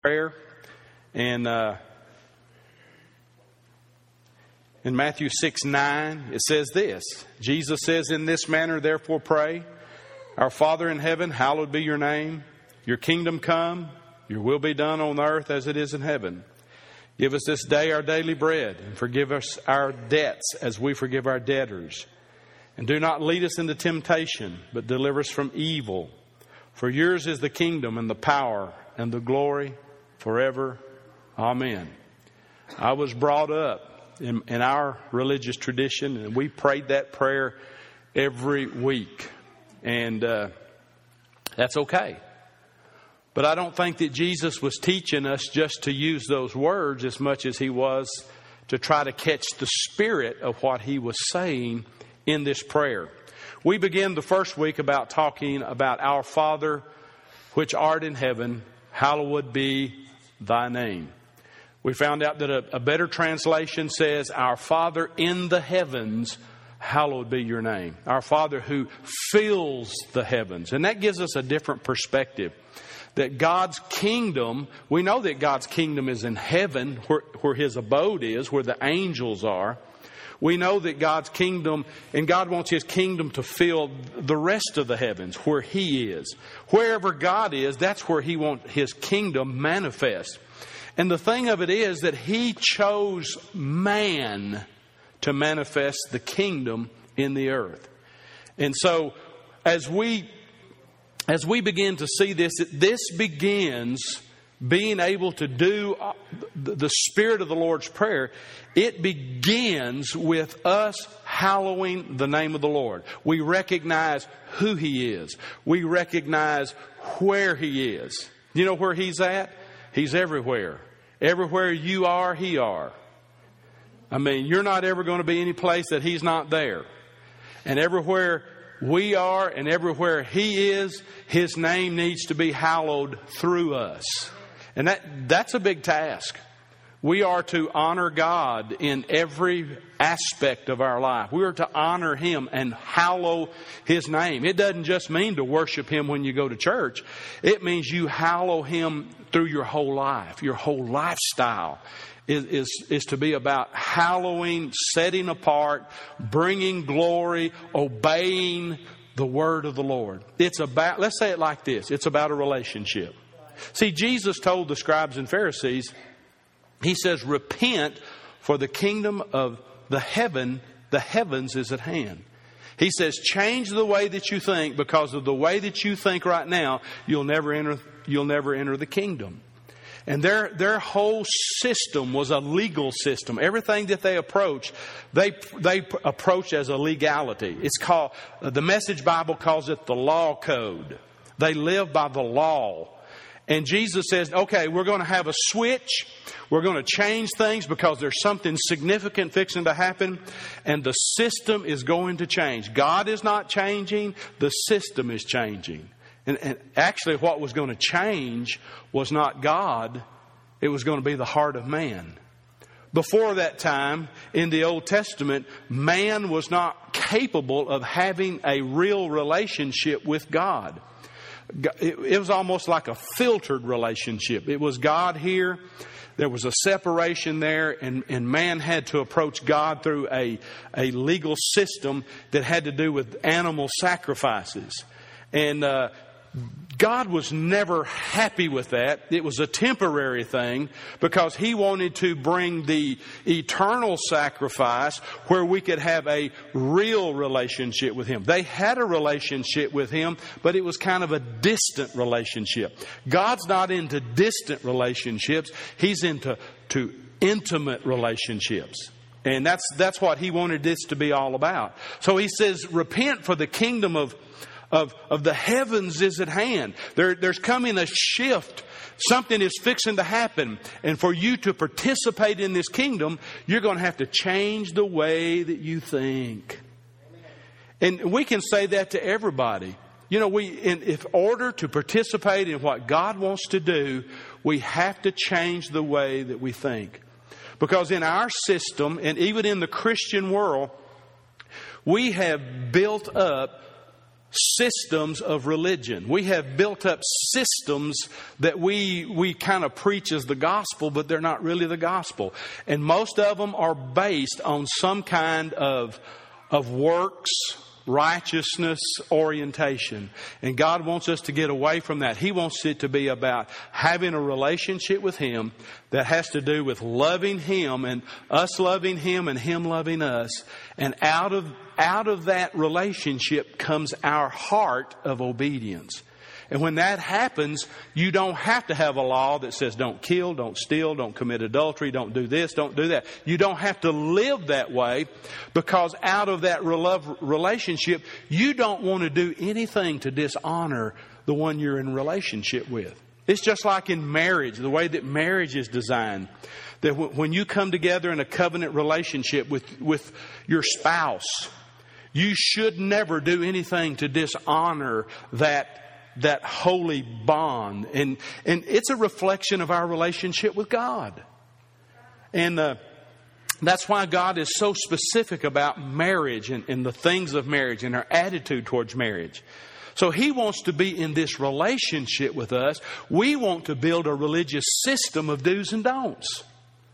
prayer. And in Matthew 6:9, it says this. Jesus says, "In this manner, therefore, pray, Our Father in heaven, hallowed be your name. Your kingdom come, your will be done on earth as it is in heaven. Give us this day our daily bread, and forgive us our debts as we forgive our debtors. And do not lead us into temptation, but deliver us from evil. For yours is the kingdom and the power and the glory forever. Amen." I was brought up in our religious tradition, and we prayed that prayer every week. And that's okay. But I don't think that Jesus was teaching us just to use those words as much as he was to try to catch the spirit of what he was saying in this prayer. We began the first week about talking about Our Father, which art in heaven, hallowed be thy name. We found out that a better translation says, Our Father in the heavens, hallowed be your name. Our Father who fills the heavens. And that gives us a different perspective. That God's kingdom, we know that God's kingdom is in heaven, where his abode is, where the angels are. We know that God's kingdom, and God wants his kingdom to fill the rest of the heavens, where he is. Wherever God is, that's where he wants his kingdom manifest. And the thing of it is that he chose man to manifest the kingdom in the earth. And so, as we begin to see this, this begins being able to do the spirit of the Lord's Prayer. It begins with us hallowing the name of the Lord. We recognize who he is. We recognize where he is. You know where he's at? He's everywhere. Everywhere you are, he are. I mean, you're not ever going to be any place that he's not there. And everywhere we are and everywhere he is, his name needs to be hallowed through us. And that's a big task. We are to honor God in every aspect of our life. We are to honor him and hallow his name. It doesn't just mean to worship him when you go to church. It means you hallow him through your whole life. Your whole lifestyle is to be about hallowing, setting apart, bringing glory, obeying the word of the Lord. It's about, let's say it like this, it's about a relationship. See, Jesus told the scribes and Pharisees, he says, repent, for the kingdom of the heavens is at hand. He says, change the way that you think, because of the way that you think right now, you'll never enter the kingdom. And their whole system was a legal system. Everything that they approached, they approached as a legality. It's called, the Message Bible calls it the law code. They live by the law. And Jesus says, okay, we're going to have a switch. We're going to change things because there's something significant fixing to happen. And the system is going to change. God is not changing. The system is changing. And actually what was going to change was not God. It was going to be the heart of man. Before that time, in the Old Testament, man was not capable of having a real relationship with God. It was almost like a filtered relationship. It was God here. There was a separation there, and man had to approach God through a legal system that had to do with animal sacrifices. And God was never happy with that. It was a temporary thing because he wanted to bring the eternal sacrifice where we could have a real relationship with him. They had a relationship with him, but it was kind of a distant relationship. God's not into distant relationships. He's into intimate relationships. And that's what he wanted this to be all about. So he says, repent, for the kingdom of the heavens is at hand. There's coming a shift. Something is fixing to happen. And for you to participate in this kingdom, you're going to have to change the way that you think. And we can say that to everybody. You know, in order to participate in what God wants to do, we have to change the way that we think. Because in our system, and even in the Christian world, we have built up systems of religion. We have built up systems that we kind of preach as the gospel, but they're not really the gospel. And most of them are based on some kind of works, righteousness orientation. And God wants us to get away from that. He wants it to be about having a relationship with Him that has to do with loving Him and us loving Him and Him loving us. And out of that relationship comes our heart of obedience. And when that happens, you don't have to have a law that says don't kill, don't steal, don't commit adultery, don't do this, don't do that. You don't have to live that way, because out of that relationship, you don't want to do anything to dishonor the one you're in relationship with. It's just like in marriage, the way that marriage is designed. That when you come together in a covenant relationship with your spouse, you should never do anything to dishonor that holy bond. And it's a reflection of our relationship with God. And that's why God is so specific about marriage and the things of marriage and our attitude towards marriage. So He wants to be in this relationship with us. We want to build a religious system of do's and don'ts.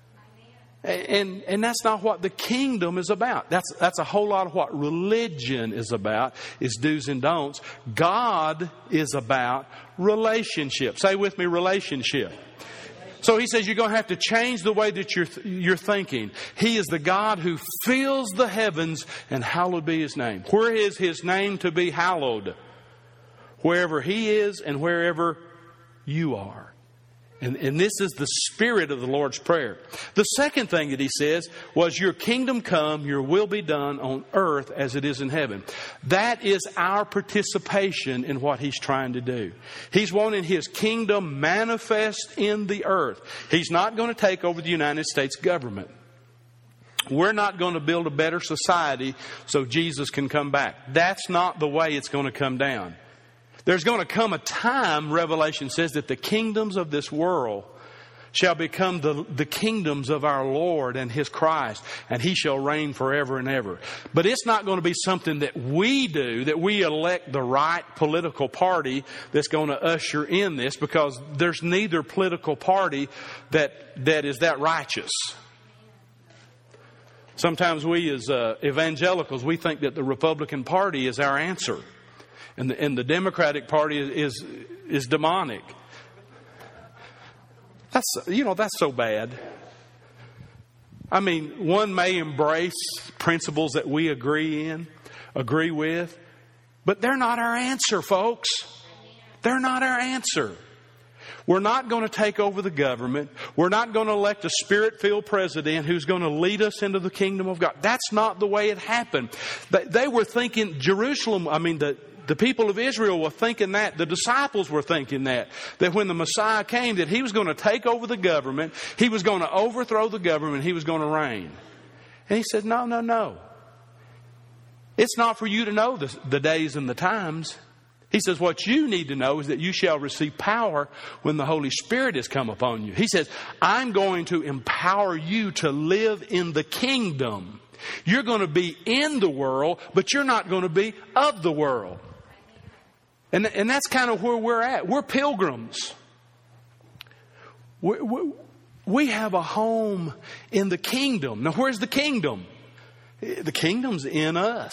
And that's not what the kingdom is about. That's a whole lot of what religion is about, is do's and don'ts. God is about relationship. Say with me, relationship. So He says you're going to have to change the way that you're thinking. He is the God who fills the heavens, and hallowed be His name. Where is His name to be hallowed? Wherever He is and wherever you are. And this is the spirit of the Lord's Prayer. The second thing that He says was, your kingdom come, your will be done on earth as it is in heaven. That is our participation in what He's trying to do. He's wanting His kingdom manifest in the earth. He's not going to take over the United States government. We're not going to build a better society so Jesus can come back. That's not the way it's going to come down. There's going to come a time, Revelation says, that the kingdoms of this world shall become the kingdoms of our Lord and His Christ, and He shall reign forever and ever. But it's not going to be something that we do, that we elect the right political party that's going to usher in this, because there's neither political party that is that righteous. Sometimes we as evangelicals, we think that the Republican Party is our answer. And the Democratic Party is demonic. That's so bad. I mean, one may embrace principles that we agree with, but they're not our answer, folks. They're not our answer. We're not going to take over the government. We're not going to elect a Spirit-filled president who's going to lead us into the kingdom of God. That's not the way it happened. They were thinking the people of Israel were thinking that. The disciples were thinking that when the Messiah came, that He was going to take over the government. He was going to overthrow the government. He was going to reign. And He said, no. It's not for you to know the days and the times. He says, what you need to know is that you shall receive power when the Holy Spirit has come upon you. He says, I'm going to empower you to live in the kingdom. You're going to be in the world, but you're not going to be of the world. And that's kind of where we're at. We're pilgrims. We have a home in the kingdom. Now, where's the kingdom? The kingdom's in us.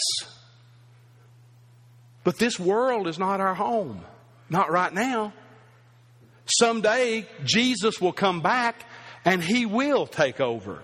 But this world is not our home. Not right now. Someday, Jesus will come back and He will take over.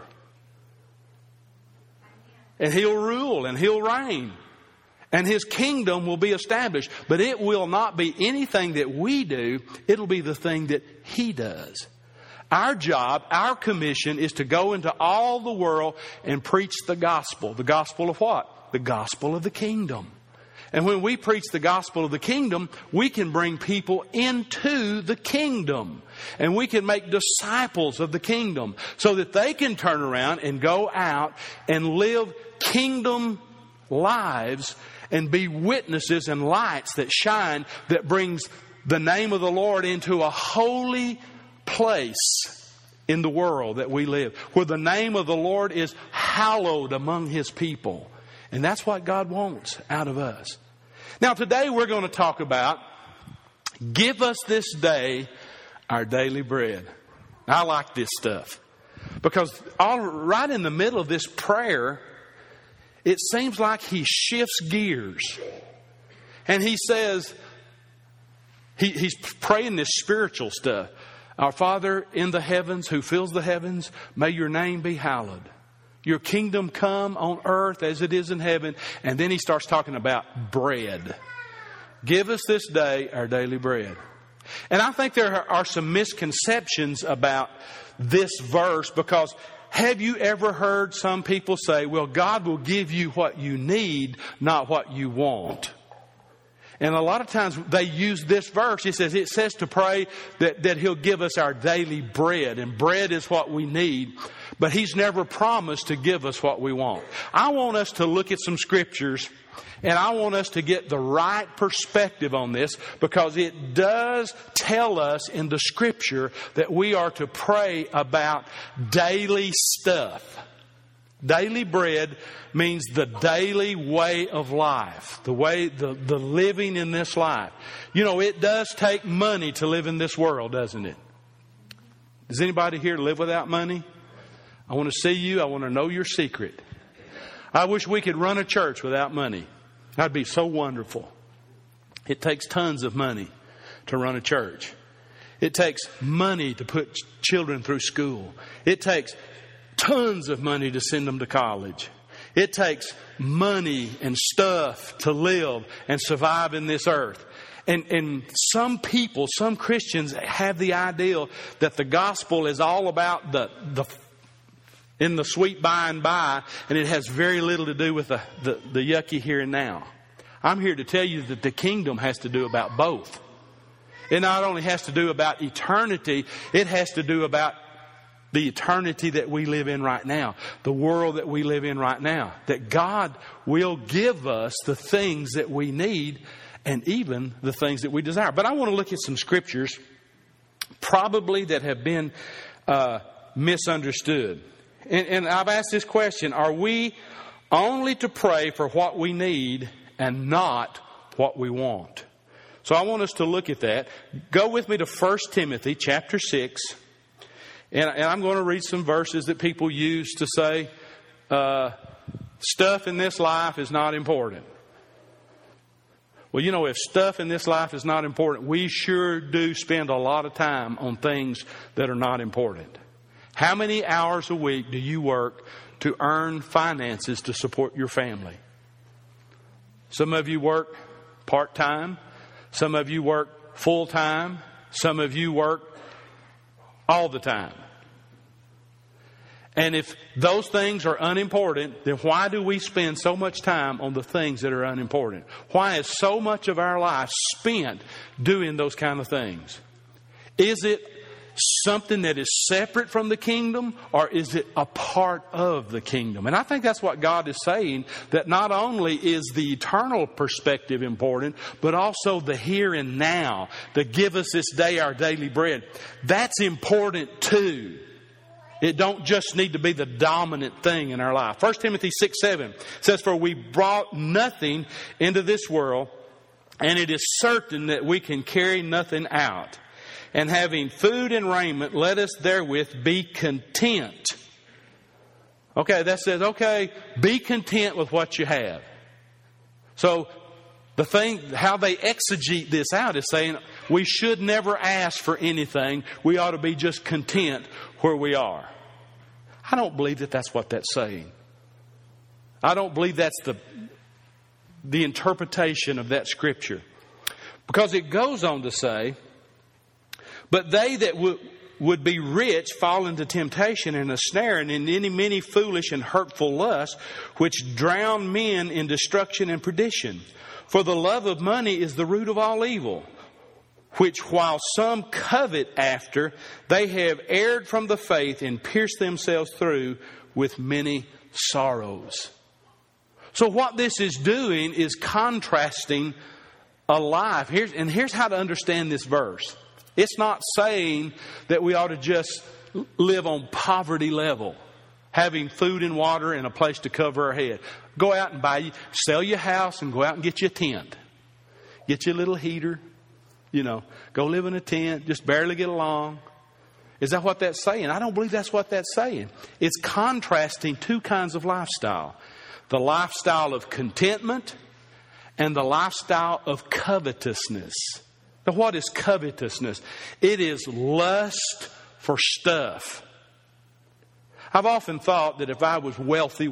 And He'll rule and He'll reign. And His kingdom will be established. But it will not be anything that we do. It'll be the thing that He does. Our job, our commission is to go into all the world and preach the gospel. The gospel of what? The gospel of the kingdom. And when we preach the gospel of the kingdom, we can bring people into the kingdom. And we can make disciples of the kingdom so that they can turn around and go out and live kingdom lives and be witnesses and lights that shine, that brings the name of the Lord into a holy place in the world that we live, where the name of the Lord is hallowed among His people. And that's what God wants out of us. Now today we're going to talk about, give us this day our daily bread. I like this stuff because right in the middle of this prayer, it seems like he shifts gears. And he says, he's praying this spiritual stuff. Our Father in the heavens, who fills the heavens, may your name be hallowed. Your kingdom come on earth as it is in heaven. And then he starts talking about bread. Give us this day our daily bread. And I think there are some misconceptions about this verse, because have you ever heard some people say, well, God will give you what you need, not what you want? And a lot of times they use this verse. It says to pray that He'll give us our daily bread. And bread is what we need. But He's never promised to give us what we want. I want us to look at some scriptures, and I want us to get the right perspective on this, because it does tell us in the scripture that we are to pray about daily stuff. Daily bread means the daily way of life, the living in this life. You know, it does take money to live in this world, doesn't it? Does anybody here live without money? I want to see you. I want to know your secret. I wish we could run a church without money. That'd be so wonderful. It takes tons of money to run a church. It takes money to put children through school. It takes tons of money to send them to college. It takes money and stuff to live and survive in this earth. And some people, some Christians have the ideal that the gospel is all about the sweet by and by, and it has very little to do with the yucky here and now. I'm here to tell you that the kingdom has to do about both. It not only has to do about eternity, it has to do about the eternity that we live in right now, the world that we live in right now, that God will give us the things that we need and even the things that we desire. But I want to look at some scriptures probably that have been misunderstood. And I've asked this question: are we only to pray for what we need and not what we want? So I want us to look at that. Go with me to 1 Timothy chapter 6. And I'm going to read some verses that people use to say stuff in this life is not important. Well, you know, if stuff in this life is not important, we sure do spend a lot of time on things that are not important. How many hours a week do you work to earn finances to support your family? Some of you work part-time. Some of you work full-time. Some of you work all the time. And if those things are unimportant, then why do we spend so much time on the things that are unimportant? Why is so much of our life spent doing those kind of things? Is it something that is separate from the kingdom, or is it a part of the kingdom? And I think that's what God is saying, that not only is the eternal perspective important, but also the here and now, to give us this day our daily bread. That's important too. It don't just need to be the dominant thing in our life. 1 Timothy 6:7 says, for we brought nothing into this world, and it is certain that we can carry nothing out. And having food and raiment, let us therewith be content. Okay, that says, okay, be content with what you have. So the thing, how they exegete this out is saying we should never ask for anything. We ought to be just content where we are. I don't believe that that's what that's saying. I don't believe that's the interpretation of that scripture. Because it goes on to say, but they that would be rich fall into temptation and a snare, and in many foolish and hurtful lusts, which drown men in destruction and perdition. For the love of money is the root of all evil, which while some covet after, they have erred from the faith and pierced themselves through with many sorrows. So what this is doing is contrasting a life. Here's how to understand this verse. It's not saying that we ought to just live on poverty level, having food and water and a place to cover our head. Go out and sell your house and go out and get you a tent. Get you a little heater. Go live in a tent. Just barely get along. Is that what that's saying? I don't believe that's what that's saying. It's contrasting two kinds of lifestyle. The lifestyle of contentment and the lifestyle of covetousness. Now, what is covetousness? It is lust for stuff. I've often thought that if I was wealthy.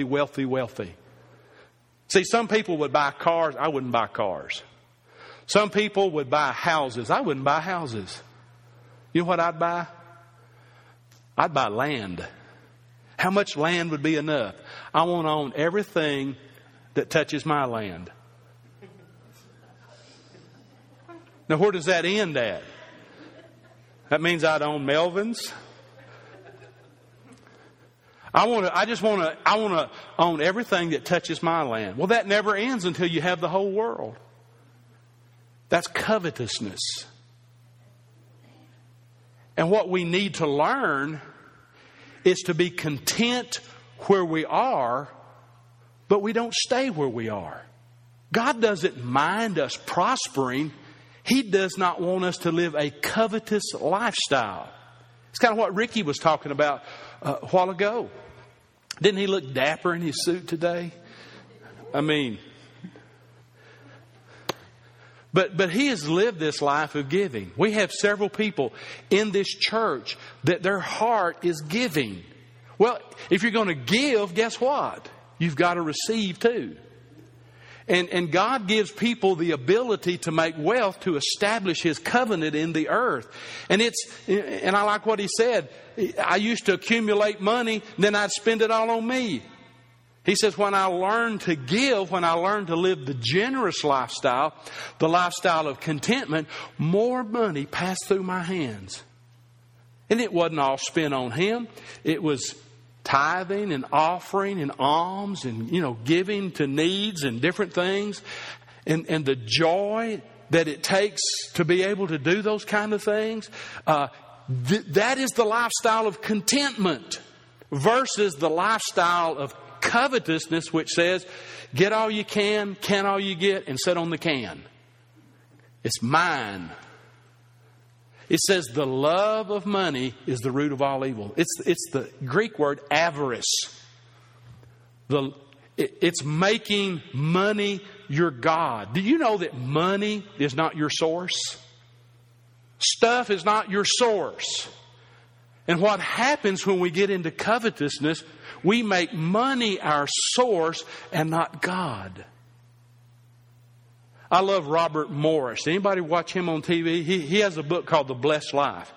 See, some people would buy cars. I wouldn't buy cars. Some people would buy houses. I wouldn't buy houses. You know what I'd buy? I'd buy land. How much land would be enough? I want to own everything that touches my land. Now, where does that end at? That means I'd own Melvin's. I want to own everything that touches my land. Well, that never ends until you have the whole world. That's covetousness. And what we need to learn is to be content where we are, but we don't stay where we are. God doesn't mind us prospering. He does not want us to live a covetous lifestyle. It's kind of what Ricky was talking about a while ago. Didn't he look dapper in his suit today? I mean, but he has lived this life of giving. We have several people in this church that their heart is giving. Well, if you're going to give, guess what? You've got to receive too. And God gives people the ability to make wealth to establish His covenant in the earth. And I like what he said. I used to accumulate money, then I'd spend it all on me. He says, when I learned to give, when I learned to live the generous lifestyle, the lifestyle of contentment, more money passed through my hands. And it wasn't all spent on Him. It was tithing and offering and alms and, giving to needs and different things. And the joy that it takes to be able to do those kind of things. That is the lifestyle of contentment versus the lifestyle of covetousness, which says, get all you can all you get, and sit on the can. It's mine. It says the love of money is the root of all evil. It's the Greek word avarice. It's making money your God. Do you know that money is not your source? Stuff is not your source. And what happens when we get into covetousness, we make money our source and not God. I love Robert Morris. Anybody watch him on TV? He has a book called The Blessed Life.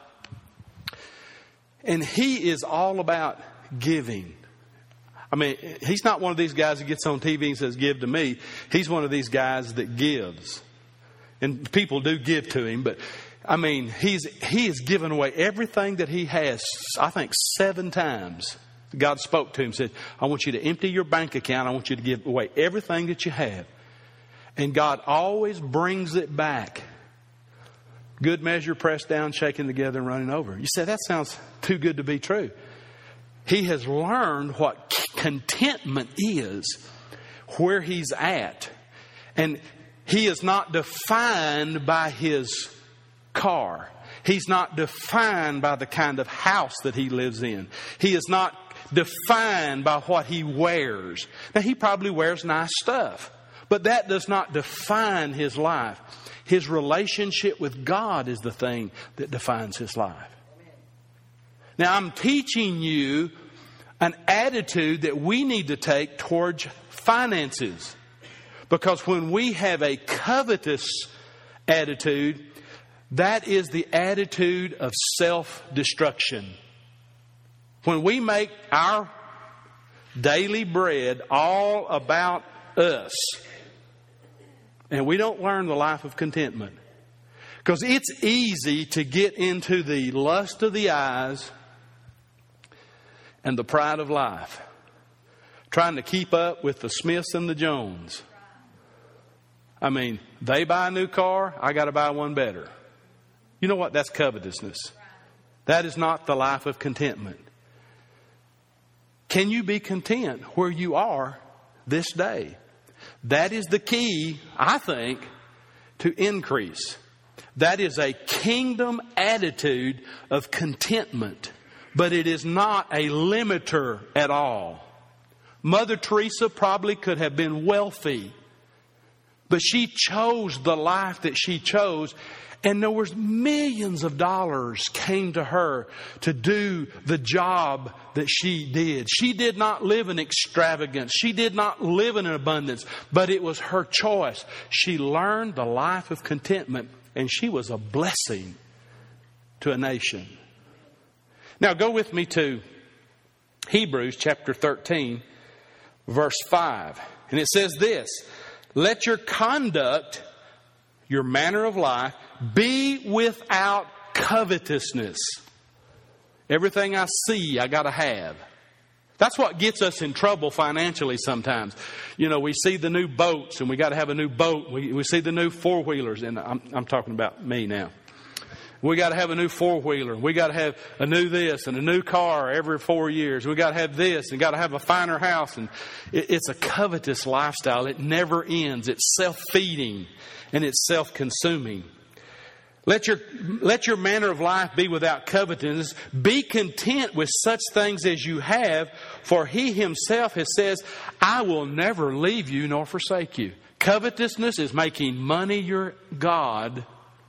And he is all about giving. I mean, he's not one of these guys that gets on TV and says, give to me. He's one of these guys that gives. And people do give to him, but I mean, he has given away everything that he has, I think 7 times. God spoke to him and said, I want you to empty your bank account. I want you to give away everything that you have. And God always brings it back. Good measure, pressed down, shaken together, and running over. You say, that sounds too good to be true. He has learned what contentment is, where he's at. And he is not defined by his car. He's not defined by the kind of house that he lives in. He is not defined by what he wears. Now, he probably wears nice stuff, but that does not define his life. His relationship with God is the thing that defines his life. Now, I'm teaching you an attitude that we need to take towards finances. Because when we have a covetous attitude, that is the attitude of self-destruction. When we make our daily bread all about us, and we don't learn the life of contentment. Because it's easy to get into the lust of the eyes and the pride of life. Trying to keep up with the Smiths and the Jones. I mean, they buy a new car, I got to buy one better. You know what? That's covetousness. That is not the life of contentment. Can you be content where you are this day? That is the key, I think, to increase. That is a kingdom attitude of contentment, but it is not a limiter at all. Mother Teresa probably could have been wealthy, but she chose the life that she chose, and there was millions of dollars came to her to do the job that she did. She did not live in extravagance. She did not live in abundance, but it was her choice. She learned the life of contentment, and she was a blessing to a nation. Now go with me to Hebrews chapter 13, verse 5. And it says this: let your conduct, your manner of life, be without covetousness. Everything I see, I got to have. That's what gets us in trouble financially sometimes. You know, we see the new boats and we got to have a new boat. We see the new four-wheelers, and I'm talking about me now. We got to have a new four-wheeler. We got to have a new this and a new car every 4 years. We got to have this and got to have a finer house. And it's a covetous lifestyle. It never ends. It's self-feeding and it's self-consuming. Let your manner of life be without covetousness. Be content with such things as you have, for He Himself has said, I will never leave you nor forsake you. Covetousness is making money your God.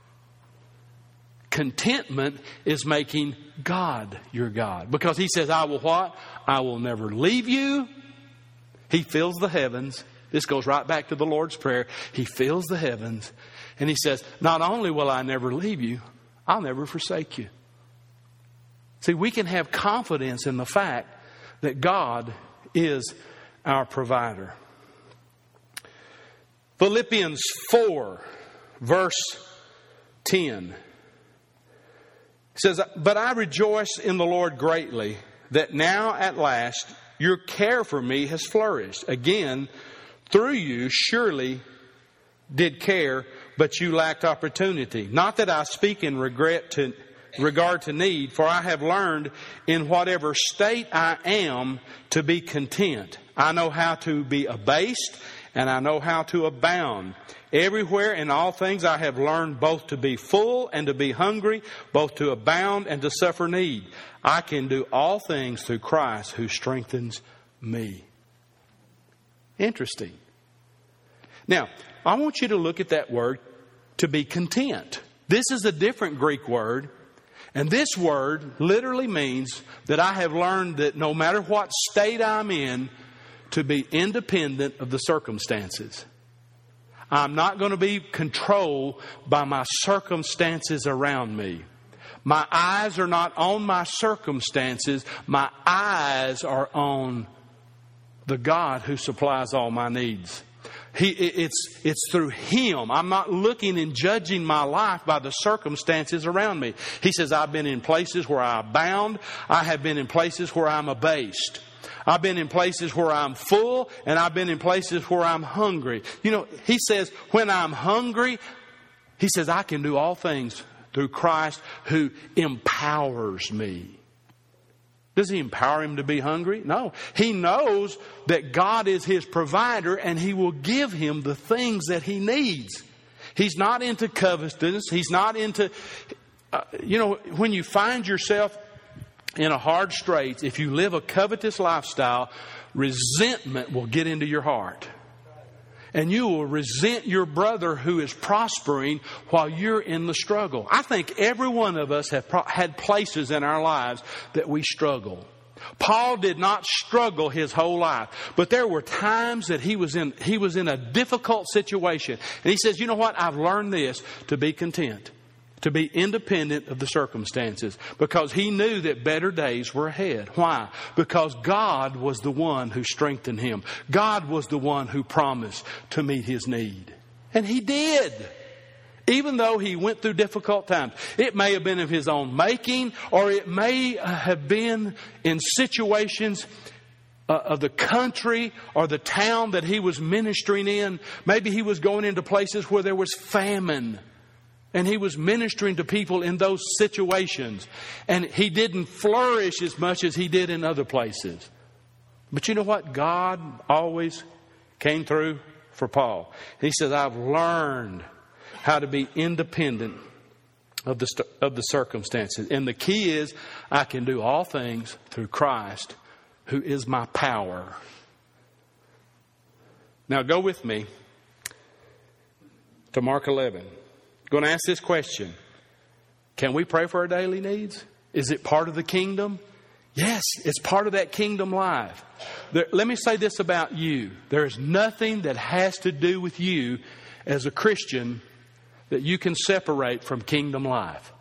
Contentment is making God your God. Because He says, I will what? I will never leave you. He fills the heavens. This goes right back to the Lord's Prayer. He fills the heavens. And He says, not only will I never leave you, I'll never forsake you. See, we can have confidence in the fact that God is our provider. Philippians 4, verse 10. Says, but I rejoice in the Lord greatly that now at last your care for me has flourished. Again, through you surely did care, but you lacked opportunity. Not that I speak in regard to need, for I have learned in whatever state I am to be content. I know how to be abased, and I know how to abound. Everywhere in all things I have learned both to be full and to be hungry, both to abound and to suffer need. I can do all things through Christ who strengthens me. Interesting. Now, I want you to look at that word, to be content. This is a different Greek word. And this word literally means that I have learned that no matter what state I'm in, to be independent of the circumstances. I'm not going to be controlled by my circumstances around me. My eyes are not on my circumstances. My eyes are on the God who supplies all my needs. It's through Him. I'm not looking and judging my life by the circumstances around me. He says, I've been in places where I abound. I have been in places where I'm abased. I've been in places where I'm full, and I've been in places where I'm hungry. You know, He says, when I'm hungry, He says, I can do all things through Christ who empowers me. Does He empower him to be hungry? No. He knows that God is his provider, and He will give him the things that he needs. He's not into covetousness. He's not into, when you find yourself in a hard straits, if you live a covetous lifestyle, resentment will get into your heart. And you will resent your brother who is prospering while you're in the struggle. I think every one of us have had places in our lives that we struggle. Paul did not struggle his whole life, but there were times that he was in a difficult situation. And he says, you know what? I've learned this, to be content, to be independent of the circumstances, because he knew that better days were ahead. Why? Because God was the one who strengthened him. God was the one who promised to meet his need. And He did. Even though he went through difficult times. It may have been of his own making, or it may have been in situations of the country or the town that he was ministering in. Maybe he was going into places where there was famine. And he was ministering to people in those situations. And he didn't flourish as much as he did in other places. But you know what? God always came through for Paul. He says, I've learned how to be independent of the circumstances. And the key is, I can do all things through Christ, who is my power. Now go with me to Mark 11. I'm going to ask this question. Can we pray for our daily needs? Is it part of the kingdom? Yes, it's part of that kingdom life. Let me say this about you. There is nothing that has to do with you as a Christian that you can separate from kingdom life.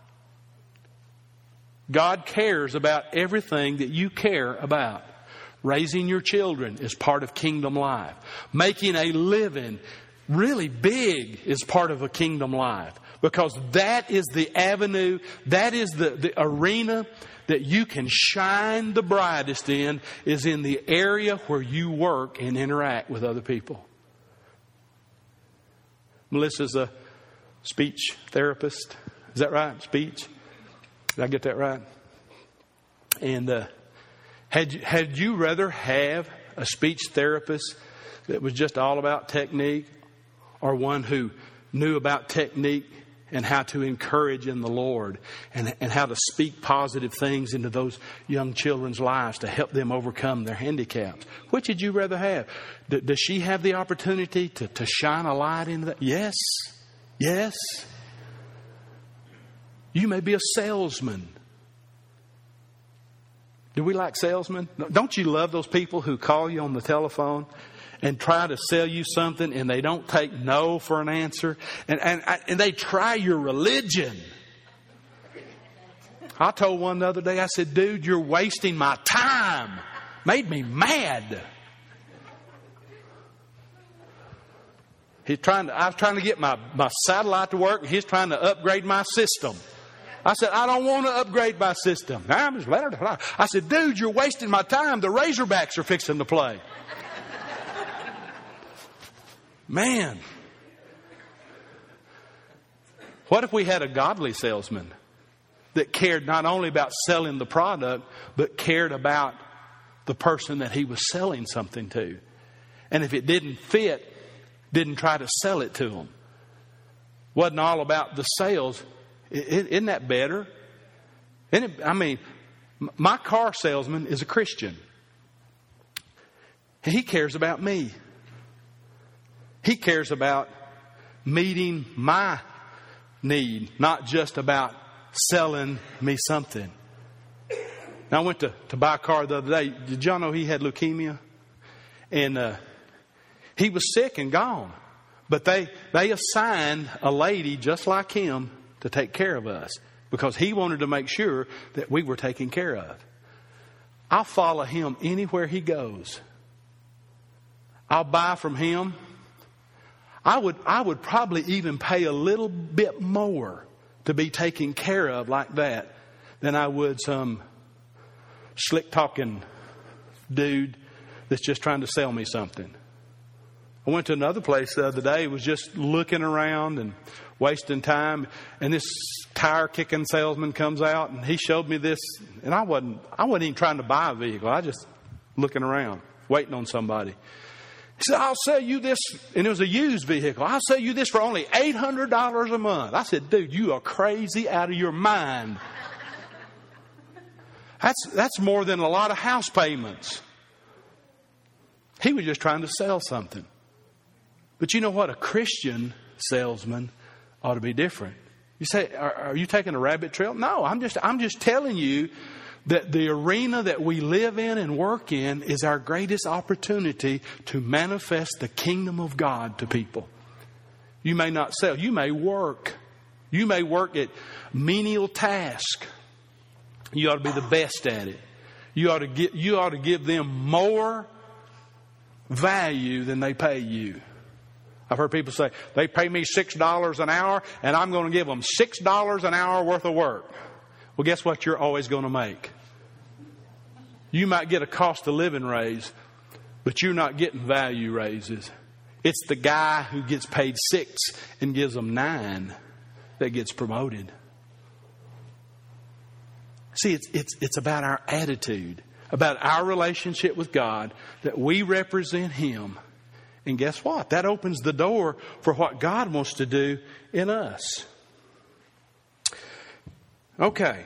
God cares about everything that you care about. Raising your children is part of kingdom life. Making a living really big is part of a kingdom life. Because that is the avenue, that is the arena that you can shine the brightest in, is in the area where you work and interact with other people. Melissa's a speech therapist. Is that right? Speech? Did I get that right? And had you rather have a speech therapist that was just all about technique, or one who knew about technique and how to encourage in the Lord and how to speak positive things into those young children's lives to help them overcome their handicaps? Which would you rather have? Does she have the opportunity to shine a light into that? Yes. Yes. You may be a salesman. Do we like salesmen? Don't you love those people who call you on the telephone and try to sell you something and they don't take no for an answer? And they try your religion. I told one the other day, I said, dude, you're wasting my time. Made me mad. I was trying to get my satellite to work, and he's trying to upgrade my system. I said, I don't want to upgrade my system. I said, dude, you're wasting my time. The Razorbacks are fixing to play. Man. What if we had a godly salesman that cared not only about selling the product, but cared about the person that he was selling something to? And if it didn't fit, didn't try to sell it to them. Wasn't all about the sales. Isn't that better? My car salesman is a Christian. He cares about me. He cares about meeting my need, not just about selling me something. Now, I went to buy a car the other day. Did y'all know he had leukemia? And he was sick and gone. But they assigned a lady just like him to take care of us, because he wanted to make sure that we were taken care of. I'll follow him anywhere he goes. I'll buy from him. I would probably even pay a little bit more to be taken care of like that than I would some slick talking dude that's just trying to sell me something. I went to another place the other day, was just looking around and wasting time, and this tire kicking salesman comes out and he showed me this, and I wasn't even trying to buy a vehicle. I just looking around, waiting on somebody. He said, I'll sell you this, and it was a used vehicle. I'll sell you this for only $800 a month. I said, dude, you are crazy out of your mind. That's more than a lot of house payments. He was just trying to sell something. But you know what? A Christian salesman ought to be different. You say, are you taking a rabbit trail? No, I'm just telling you that the arena that we live in and work in is our greatest opportunity to manifest the kingdom of God to people. You may not sell. You may work. You may work at menial tasks. You ought to be the best at it. You ought to give them more value than they pay you. I've heard people say, they pay me $6 an hour and I'm going to give them $6 an hour worth of work. Well, guess what you're always going to make? You might get a cost of living raise, but you're not getting value raises. It's the guy who gets paid 6 and gives them 9 that gets promoted. See, it's about our attitude, about our relationship with God, that we represent Him. And guess what? That opens the door for what God wants to do in us. Okay.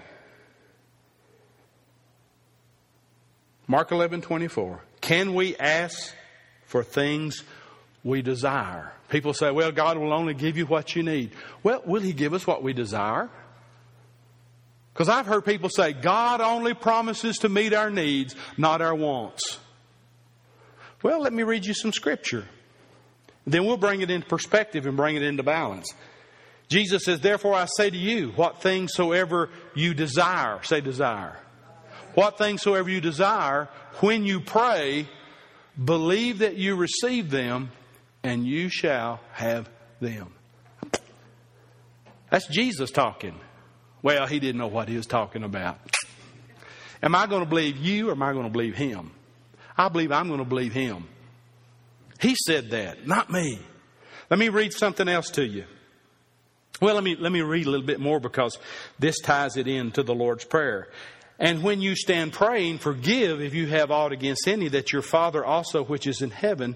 Mark 11:24. Can we ask for things we desire? People say, well, God will only give you what you need. Well, will He give us what we desire? Because I've heard people say, God only promises to meet our needs, not our wants. Well, let me read you some scripture. Then we'll bring it into perspective and bring it into balance. Jesus says, therefore I say to you, what things soever you desire, say desire. What things soever you desire, when you pray, believe that you receive them, and you shall have them. That's Jesus talking. Well, He didn't know what He was talking about. Am I going to believe you, or am I going to believe Him? I believe I'm going to believe Him. He said that, not me. Let me read something else to you. Well, let me read a little bit more, because this ties it into the Lord's Prayer. And when you stand praying, forgive if you have aught against any, that your Father also which is in heaven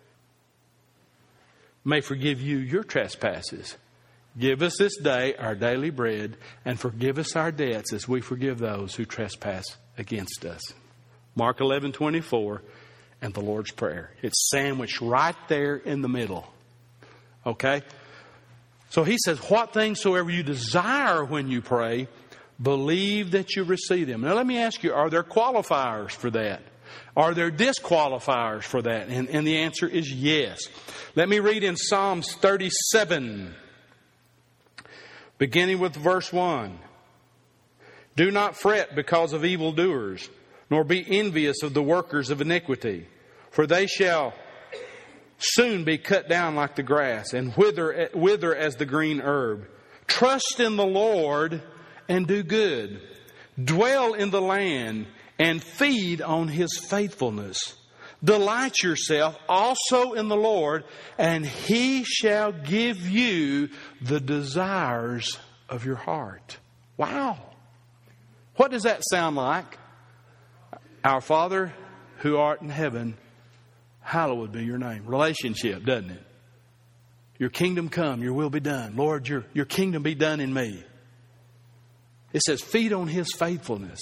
may forgive you your trespasses. Give us this day our daily bread, and forgive us our debts as we forgive those who trespass against us. Mark 11:24 and the Lord's Prayer. It's sandwiched right there in the middle. Okay? So He says, what things soever you desire when you pray, believe that you receive them. Now let me ask you, are there qualifiers for that? Are there disqualifiers for that? And the answer is yes. Let me read in Psalms 37, beginning with verse 1. Do not fret because of evildoers, nor be envious of the workers of iniquity, for they shall soon be cut down like the grass, and wither as the green herb. Trust in the Lord and do good. Dwell in the land and feed on His faithfulness. Delight yourself also in the Lord, and He shall give you the desires of your heart. Wow. What does that sound like? Our Father who art in heaven, hallowed be your name. Relationship, doesn't it? Your kingdom come, your will be done. Lord, your kingdom be done in me. It says, feed on His faithfulness.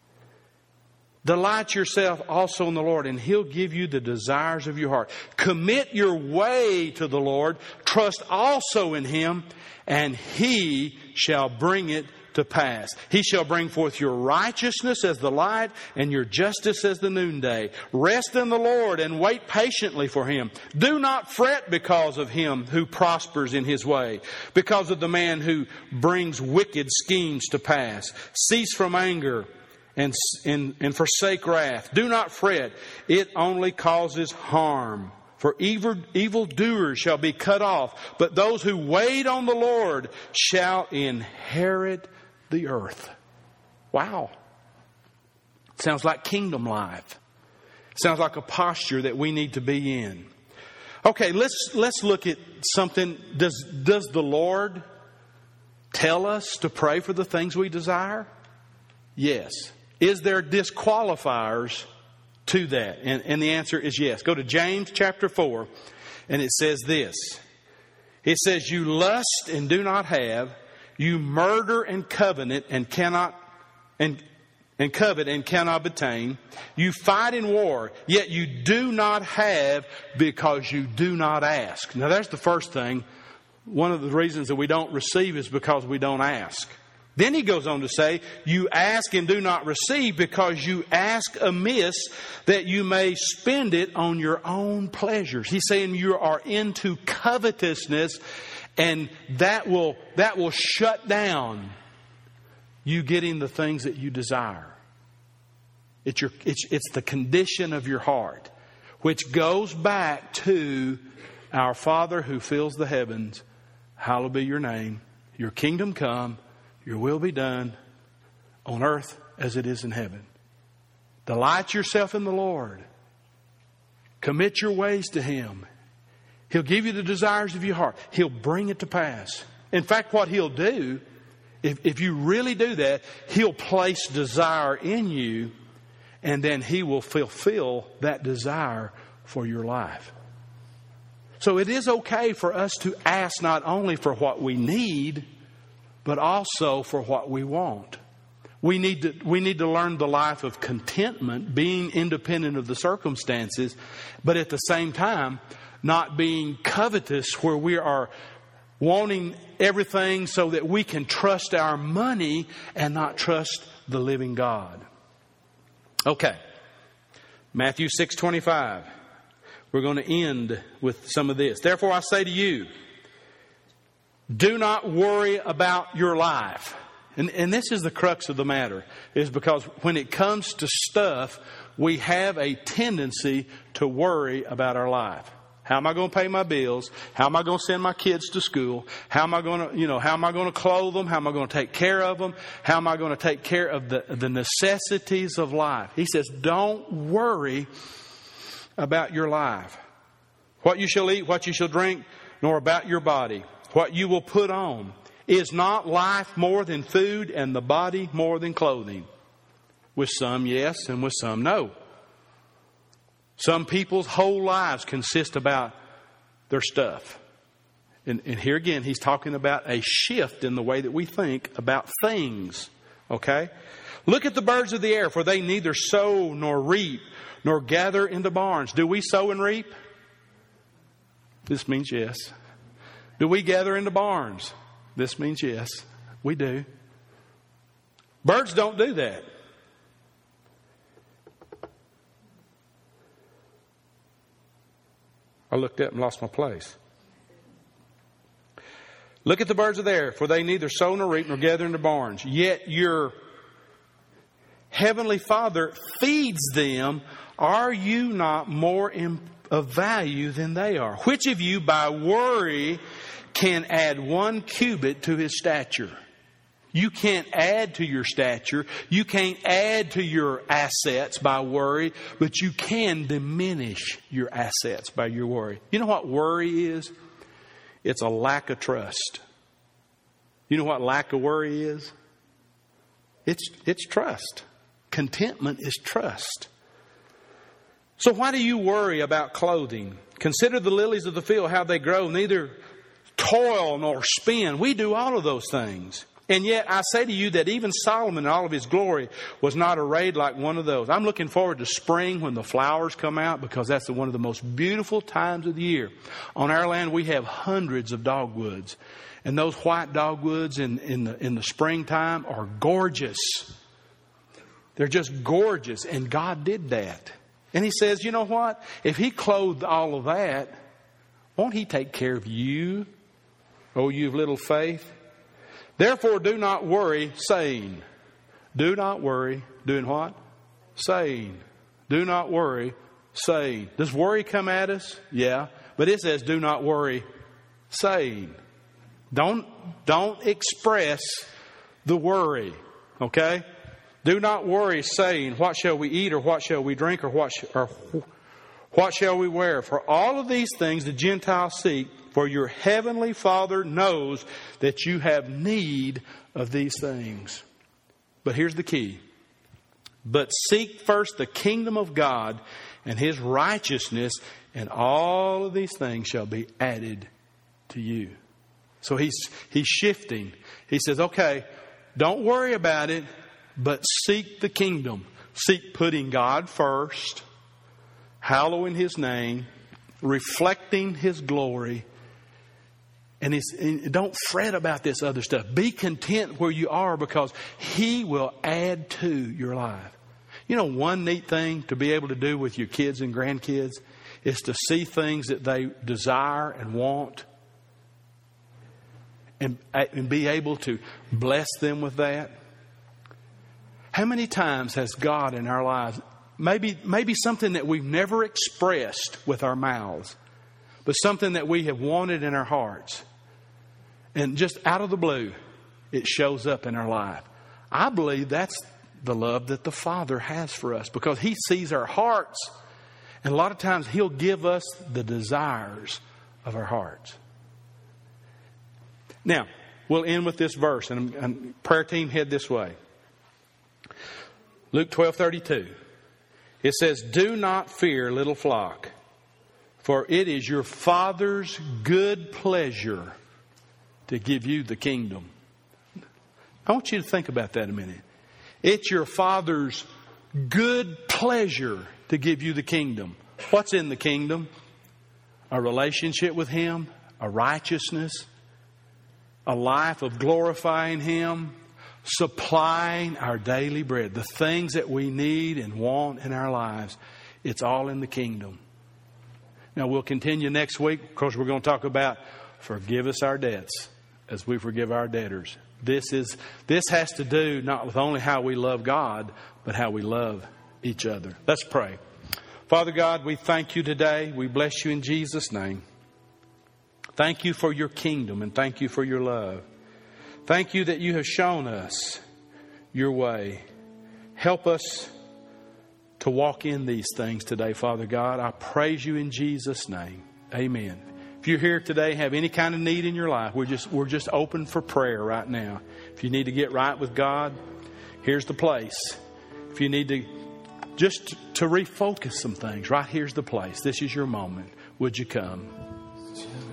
Delight yourself also in the Lord, and He'll give you the desires of your heart. Commit your way to the Lord. Trust also in Him, and He shall bring it to pass. He shall bring forth your righteousness as the light, and your justice as the noonday. Rest in the Lord and wait patiently for Him. Do not fret because of him who prospers in his way, because of the man who brings wicked schemes to pass. Cease from anger and forsake wrath. Do not fret. It only causes harm. For evildoers shall be cut off, but those who wait on the Lord shall inherit the earth. Wow. Sounds like kingdom life. Sounds like a posture that we need to be in. Okay, let's look at something. Does the Lord tell us to pray for the things we desire? Yes. Is there disqualifiers to that? And the answer is yes. Go to James chapter 4, and it says this. It says, you lust and do not have, you murder and covet and cannot obtain. You fight in war, yet you do not have because you do not ask. Now that's the first thing. One of the reasons that we don't receive is because we don't ask. Then he goes on to say, you ask and do not receive because you ask amiss, that you may spend it on your own pleasures. He's saying you are into covetousness, and that will shut down you getting the things that you desire. It's the condition of your heart, which goes back to our Father who fills the heavens. Hallowed be your name. Your kingdom come. Your will be done on earth as it is in heaven. Delight yourself in the Lord. Commit your ways to Him. He'll give you the desires of your heart. He'll bring it to pass. In fact, what He'll do, if you really do that, He'll place desire in you, and then He will fulfill that desire for your life. So it is okay for us to ask not only for what we need, but also for what we want. We need to learn the life of contentment, being independent of the circumstances, but at the same time, not being covetous where we are wanting everything so that we can trust our money and not trust the living God. Okay. Matthew 6:25. We're going to end with some of this. Therefore I say to you, do not worry about your life. And this is the crux of the matter, is because when it comes to stuff, we have a tendency to worry about our life. How am I going to pay my bills? How am I going to send my kids to school? How am I going to clothe them? How am I going to take care of them? How am I going to take care of the necessities of life? He says, don't worry about your life. What you shall eat, what you shall drink, nor about your body, what you will put on. Is not life more than food and the body more than clothing? With some, yes, and with some, no. Some people's whole lives consist about their stuff. And here again, he's talking about a shift in the way that we think about things. Okay? Look at the birds of the air, for they neither sow nor reap nor gather into barns. Do we sow and reap? This means yes. Do we gather into barns? This means yes, we do. Birds don't do that. I looked up and lost my place. Look at the birds of the air, for they neither sow nor reap nor gather into barns. Yet your heavenly Father feeds them. Are you not more of value than they are? Which of you by worry can add 1 cubit to his stature? You can't add to your stature. You can't add to your assets by worry, but you can diminish your assets by your worry. You know what worry is? It's a lack of trust. You know what lack of worry is? It's trust. Contentment is trust. So why do you worry about clothing? Consider the lilies of the field, how they grow, neither toil nor spin. We do all of those things. And yet I say to you that even Solomon in all of his glory was not arrayed like one of those. I'm looking forward to spring when the flowers come out, because that's one of the most beautiful times of the year. On our land we have hundreds of dogwoods. And those white dogwoods in the springtime are gorgeous. They're just gorgeous. And God did that. And He says, you know what? If He clothed all of that, won't He take care of you? Oh, you of little faith. Therefore, do not worry, saying. Do not worry. Doing what? Saying. Do not worry, saying. Does worry come at us? Yeah. But it says, do not worry, saying. Don't express the worry. Okay? Do not worry, saying, what shall we eat, or what shall we drink, or what shall we wear? For all of these things the Gentiles seek, for your heavenly Father knows that you have need of these things. But here's the key. But seek first the kingdom of God and His righteousness, and all of these things shall be added to you. So he's shifting. He says, okay, don't worry about it, but seek the kingdom. Seek putting God first, hallowing His name, reflecting His glory. And don't fret about this other stuff. Be content where you are, because He will add to your life. You know, one neat thing to be able to do with your kids and grandkids is to see things that they desire and want, and be able to bless them with that. How many times has God in our lives, maybe something that we've never expressed with our mouths, but something that we have wanted in our hearts, and just out of the blue, it shows up in our life? I believe that's the love that the Father has for us, because He sees our hearts. And a lot of times He'll give us the desires of our hearts. Now, we'll end with this verse, and prayer team, head this way. Luke 12:32. It says, do not fear, little flock, For it is your Father's good pleasure to give you the kingdom. I want you to think about that a minute. It's your Father's good pleasure to give you the kingdom. What's in the kingdom? A relationship with Him, a righteousness, a life of glorifying Him, supplying our daily bread, the things that we need and want in our lives. It's all in the kingdom. Now we'll continue next week. Of course, we're going to talk about forgive us our debts as we forgive our debtors. This has to do not with only how we love God, but how we love each other. Let's pray. Father God, we thank you today. We bless you in Jesus' name. Thank you for your kingdom and thank you for your love. Thank you that you have shown us your way. Help us to walk in these things today, Father God. I praise you in Jesus' name. Amen. If you're here today, have any kind of need in your life, we're just open for prayer right now. If you need to get right with God, here's the place. If you need to just to refocus some things, right here's the place. This is your moment. Would you come?